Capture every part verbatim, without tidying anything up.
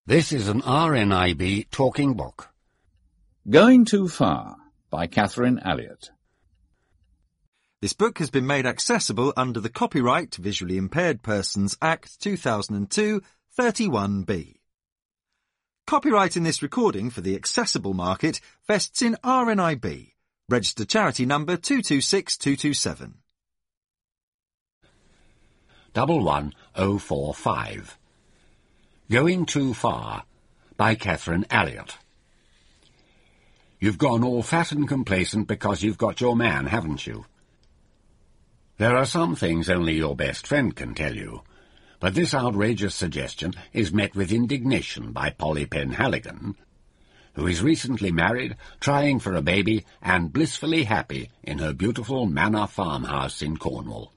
This is an R N I B talking book. Going Too Far by Catherine Elliott. This book has been made accessible under the Copyright Visually Impaired Persons Act two thousand two, thirty-one B. Copyright in this recording for the accessible market vests in R N I B, registered charity number two two six two two seven. Double one oh four five. Going Too Far by Catherine Elliott. You've gone all fat and complacent because you've got your man, haven't you? There are some things only your best friend can tell you, but this outrageous suggestion is met with indignation by Polly Penhaligon, who is recently married, trying for a baby, and blissfully happy in her beautiful manor farmhouse in Cornwall.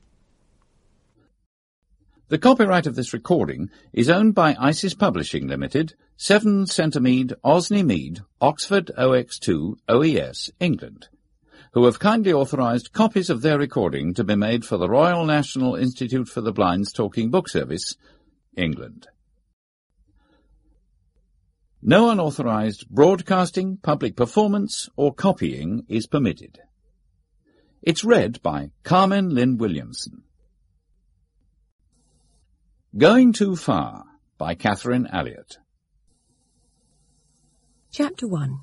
The copyright of this recording is owned by Isis Publishing Limited, seven Centremead, Osney Mead, Oxford O X two, O E S, England, who have kindly authorised copies of their recording to be made for the Royal National Institute for the Blind's Talking Book Service, England. No unauthorised broadcasting, public performance or copying is permitted. It's read by Carmen Lynn Williamson. Going Too Far by Catherine Elliott. Chapter one.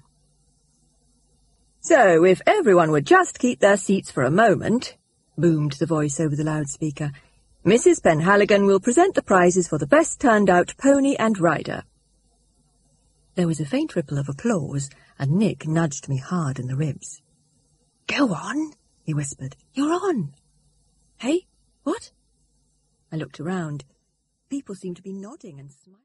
So, if everyone would just keep their seats for a moment, boomed the voice over the loudspeaker, Missus Penhaligon will present the prizes for the best turned-out pony and rider. There was a faint ripple of applause, and Nick nudged me hard in the ribs. Go on, he whispered. You're on. Hey, what? I looked around. People seemed to be nodding and smiling.